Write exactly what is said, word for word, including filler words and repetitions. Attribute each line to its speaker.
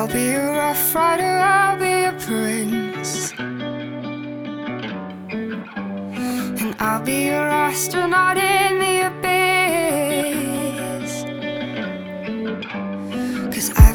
Speaker 1: I'll be a rough rider, I'll be a prince, and I'll be your astronaut in the abyss. 'Cause I